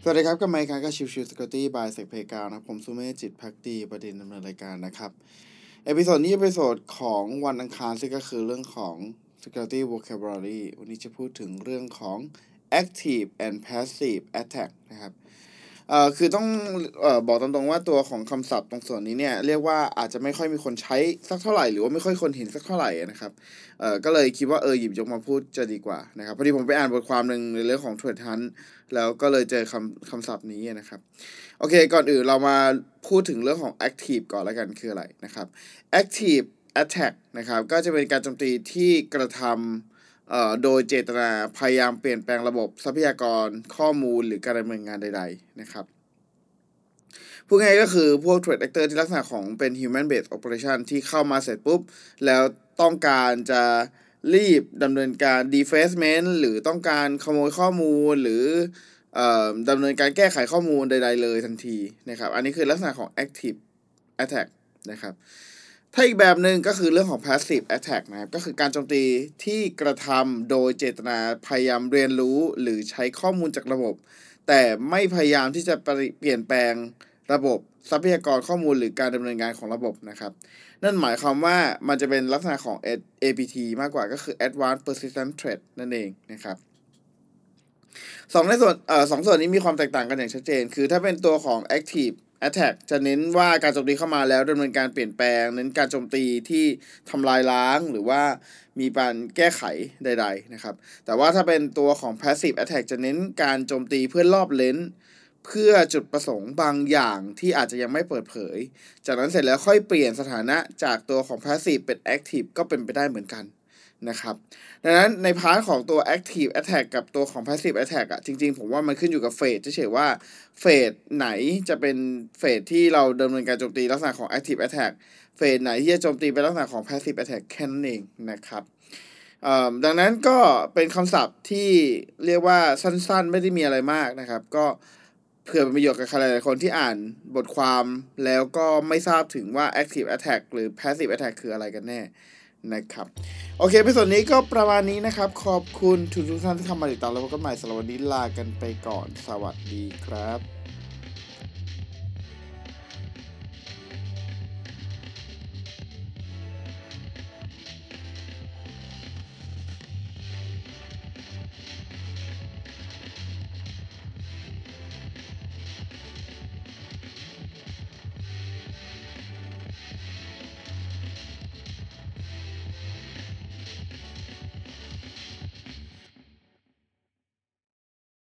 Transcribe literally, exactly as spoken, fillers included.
สวัสดีครับกับไมค์ครับก็ชิวชิว Security by Sec Playground นะครับผมสุเมธจิตภักดีประเด็นดำเนินรายการนะครับเอพิโซดนี้เอพิโซดของวันอังคารซึ่งก็คือเรื่องของ Security Vocabulary วันนี้จะพูดถึงเรื่องของ Active and Passive Attack นะครับเอ่อคือต้องเอ่อบอกตรงๆว่าตัวของคำศัพท์ตรงส่วนนี้เนี่ยเรียกว่าอาจจะไม่ค่อยมีคนใช้สักเท่าไหร่หรือว่าไม่ค่อยคนเห็นสักเท่าไหร่นะครับเอ่อก็เลยคิดว่าเออหยิบยกมาพูดจะดีกว่านะครับพอดีผมไปอ่านบทความนึงในเรื่องของ Threat Hunt แล้วก็เลยเจอคำคำศัพท์นี้นะครับโอเคก่อนอื่นเรามาพูดถึงเรื่องของ Active ก่อนแล้วกันคืออะไรนะครับ Active Attack นะครับก็จะเป็นการโจมตีที่กระทำเอ่อโดยเจตนาพยายามเปลี่ยนแปลงระบบทรัพยากรข้อมูลหรือการดำเนินงานใดๆนะครับพูดง่ายก็คือพวก threat actor ที่ลักษณะของเป็น human based operation ที่เข้ามาเสร็จปุ๊บแล้วต้องการจะรีบดำเนินการ defacement หรือต้องการขโมยข้อมูลหรือเอ่อดำเนินการแก้ไขข้อมูลใดๆเลยทันทีนะครับอันนี้คือลักษณะของ active attack นะครับถ้าอีกแบบหนึ่งก็คือเรื่องของ passive attack นะครับก็คือการโจมตีที่กระทำโดยเจตนาพยายามเรียนรู้หรือใช้ข้อมูลจากระบบแต่ไม่พยายามที่จะเปลี่ยนแปลงระบบทรัพยากรข้อมูลหรือการดำเนินงานของระบบนะครับนั่นหมายความว่ามันจะเป็นลักษณะของ เอ พี ที มากกว่าก็คือ Advanced Persistent Threat นั่นเองนะครับสองในส่วนเอ่อสองส่วนนี้มีความแตกต่างกันอย่างชัดเจนคือถ้าเป็นตัวของ Active Attack จะเน้นว่าการโจมตีเข้ามาแล้วดำเนินการเปลี่ยนแปลงเน้นการโจมตีที่ทำลายล้างหรือว่ามีการแก้ไขใดๆนะครับแต่ว่าถ้าเป็นตัวของ Passive Attack จะเน้นการโจมตีเพื่อลอบเล้นเพื่อจุดประสงค์บางอย่างที่อาจจะยังไม่เปิดเผยจากนั้นเสร็จแล้วค่อยเปลี่ยนสถานะจากตัวของ Passive เป็น Active ก็เป็นไปได้เหมือนกันนะครับดังนั้นในพาร์ทของตัว Active Attack กับตัวของ Passive Attack อ่ะจริงๆผมว่ามันขึ้นอยู่กับเฟสเฉยๆว่าเฟสไหนจะเป็นเฟสที่เราดำเนินการโจมตีลักษณะของ Active Attack เฟสไหนที่จะโจมตีเป็นลักษณะของ Passive Attack แค่นั้นเองนะครับดังนั้นก็เป็นคำศัพท์ที่เรียกว่าสั้นๆไม่ได้มีอะไรมากนะครับก็เผื่อเป็นประโยชน์กับใครหลายๆคนที่อ่านบทความแล้วก็ไม่ทราบถึงว่า Active Attack หรือ Passive Attack คืออะไรกันแน่นะครับโอเคในส่วนนี้ก็ประมาณนี้นะครับขอบคุณทุกท่านที่เข้ามาติดตามแล้วพบกันใหม่สำหรับวันนี้ลากันไปก่อนสวัสดีครับ